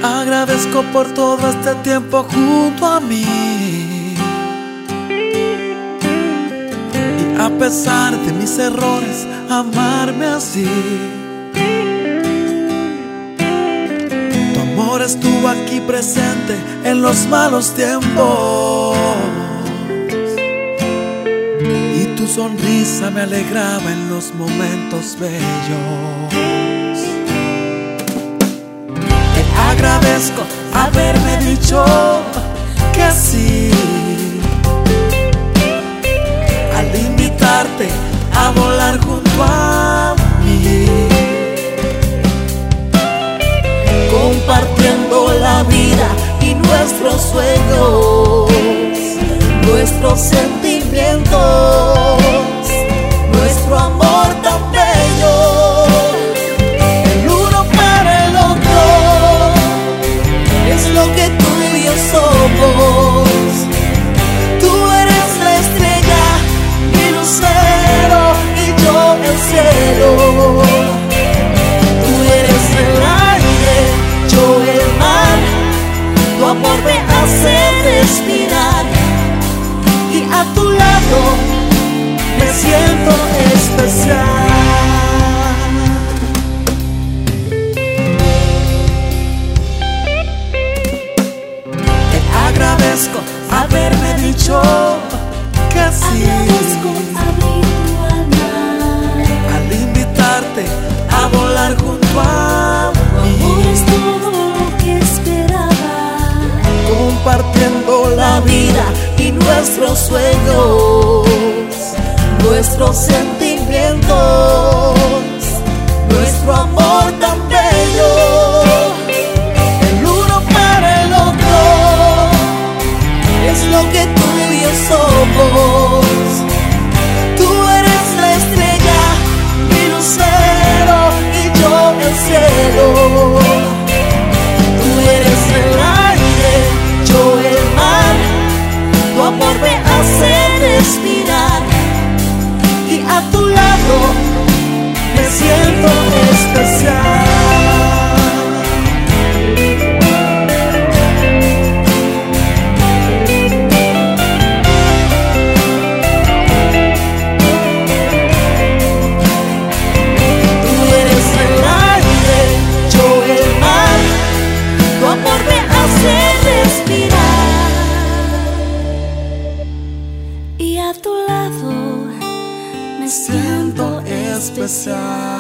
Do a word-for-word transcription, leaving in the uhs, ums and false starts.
Agradezco por todo este tiempo junto a mí. Y a pesar de mis errores, amarme así. Tu amor estuvo aquí presente en los malos tiempos. Y tu sonrisa me alegraba en los momentos bellos. Agradezco haberme dicho que sí al invitarte a volar junto a mí, compartiendo la vida y nuestros sueños, nuestros sentimientos, nuestro amor tan bello. Lo que tú y yo somos. Tú eres la estrella, mi lucero, y yo el cielo. Tú eres el aire, yo el mar. Tu amor me hace respirar, y a tu lado me siento especial. Agradezco haberme dicho que sí. Agradezco abrir tu alma al invitarte a volar junto a mí. Tu amor es todo lo que esperaba, compartiendo la vida y nuestros sueños, nuestros sentimientos, nuestro amor tan bello. Es lo que tú y yo somos. Tú eres la estrella, mi lucero, y yo el cielo. Tú eres el aire, yo el mar. Tu amor me hace respirar, y a tu lado me siento especial. Y a tu lado me siento especial.